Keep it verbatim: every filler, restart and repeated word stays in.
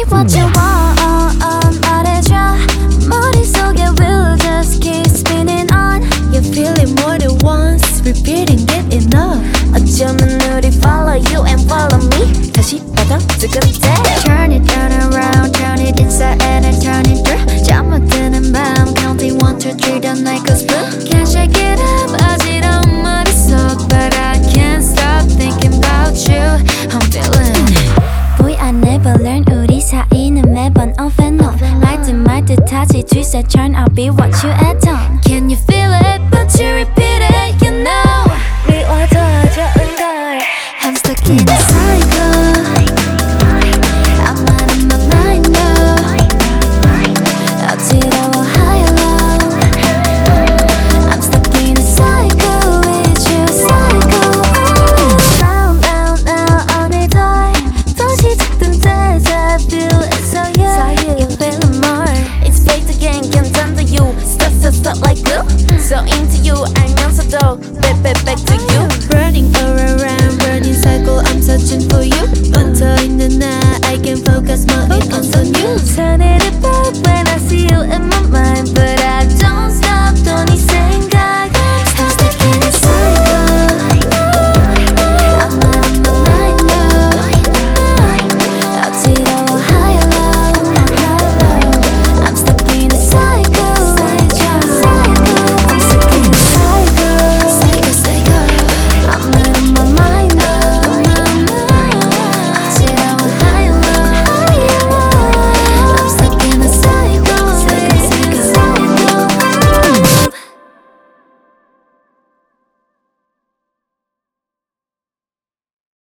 What you want 말해줘 머릿속에 we'll just keep spinning on. You feel it more than once repeating it enough. 어쩌면 우리 follow you and follow me 다시 받아주게 돼. Turn it turn around turn it inside and then turn it through. 잠못 드는 밤 counting one two three the night goes blue. Can't shake it up 어지러운 머릿속 but I can't stop thinking about you. I'm feeling Boy I never learn 우리 사이는 매번 off and on. 말 듯 말 듯하지 twist and turn I'll be what you add on.